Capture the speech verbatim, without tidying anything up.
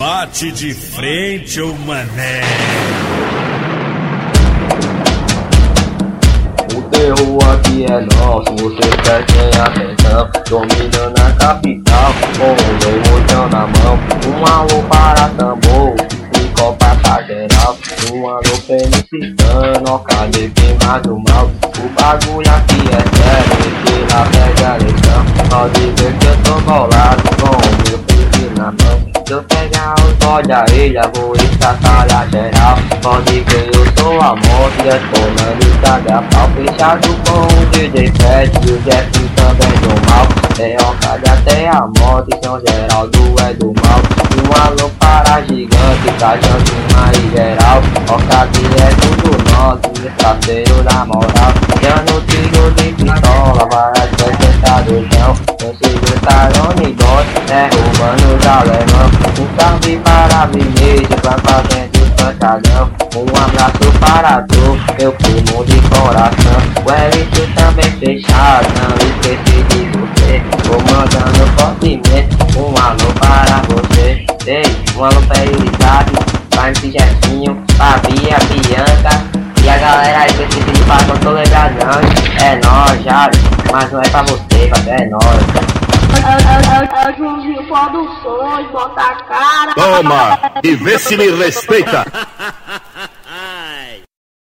Bate de frente, ô mané. O terror aqui é nosso, você prestem atenção. Dominando a capital, com o emoção na mão. Um alô para tambor, e copa pra geral. Um alô felicitando, cadê quem mais do mal? O bagulho aqui é sério, que lá pega a lição. Pode ver que eu tô bolado, com o meu pique na mão. Se eu pegar os bodes da ilha, vou estraçalhar geral. Pode ver, eu sou a morte, detonando o tagapau. Fechado com o D J Fred e o Jeff também do mal. Tem Ocade até a morte, São Geraldo é do mal. E um alô para gigante, pra Jantina e geral. Ocade é tudo nosso, parceiro da moral. Dando tiro de pistola, vai acertar do chão. Eu sei que Tarone gosta, derrubando os alemão. Um salve para a Vinícius, vai fazendo pancadão. Um abraço para tu, meu primo de coração. O Elito também fechado, não esqueci de você. Vou mandando fortemente um alô para você. Ei, um alô pra Elisade, pra M C Jefinho, pra Bia, Bianca. E a galera aí que esse vídeo faz, não tô lembrado não. É nóis, já, mas não é pra você, mas é nóis. É o Joãozinho Produções, bota a cara. Toma, e vê se me respeita.